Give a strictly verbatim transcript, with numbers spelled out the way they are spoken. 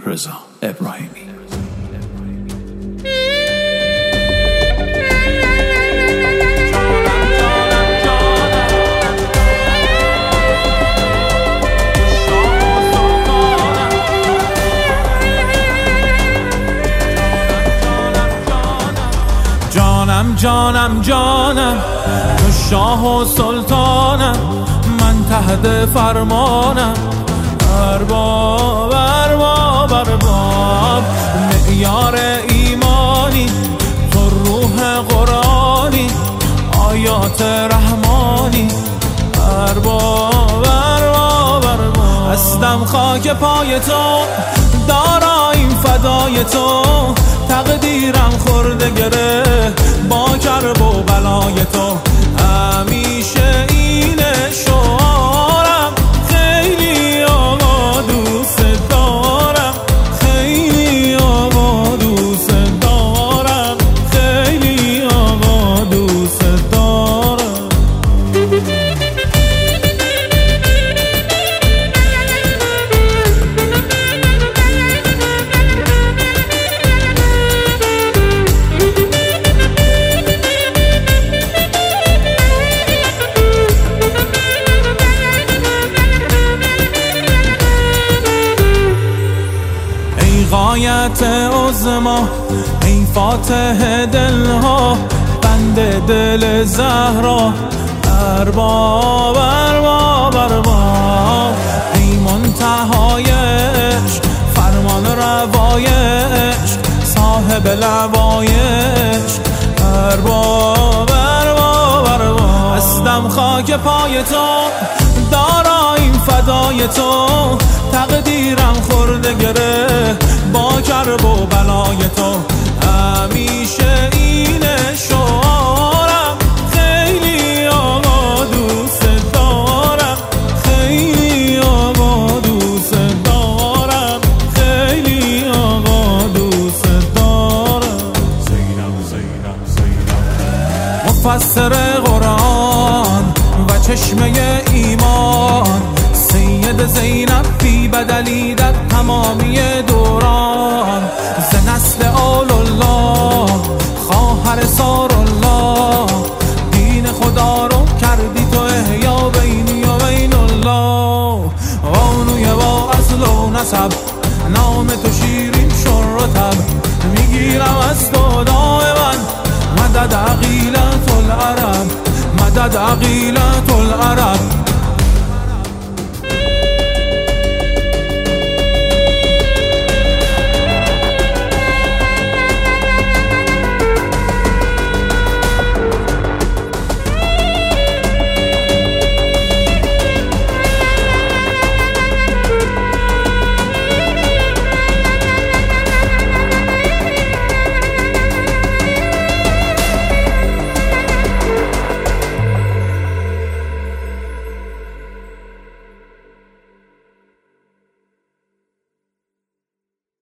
رضا ابراهیمی. جانم جانم جانم تو شاه و سلطانم، من تحت فرمانم، ارباب ارباب ارباب معیار ایمانی، تو روح قرآنی، آیات رحمانی، ارباب ارباب ارباب هستم خاک پای تو، داراییم فدای تو، تقدیرم خورده گره با کرب و بلای تو، همیشه اینه شعارم، خیلی آقا دوست دارم، خیلی آقا دوست دارم، خیلی آقا دوست دارم. غایت عظما ای فاتح دلها، بند دل زهرا، ارباب ارباب ارباب ای منتهای عشق، فرمان روای عشق، صاحب لوای عشق، ارباب ارباب ارباب هستم خاک پای تو، داراییم فدای تو، تقدیرم خورده گره با کرب و بلای تو، همیشه اینه شعارم، خیلی آقا دوست دارم، خیلی آقا دوست دارم، خیلی آقا دوست دارم. زینب زینب زینب مفسر قرآن و چشمه ایمان، سید زینب بی بدلی در تمامی دوران، ز نسل آل الله، خواهر سار الله، دین خدا رو کردی تو احیا بینی و بین الله، قانوی با اصل و نسب، نام تو شیرین شر و تب، میگیرم از تو دائما مدد عقیلت العرب، مدد عقیلت العرب.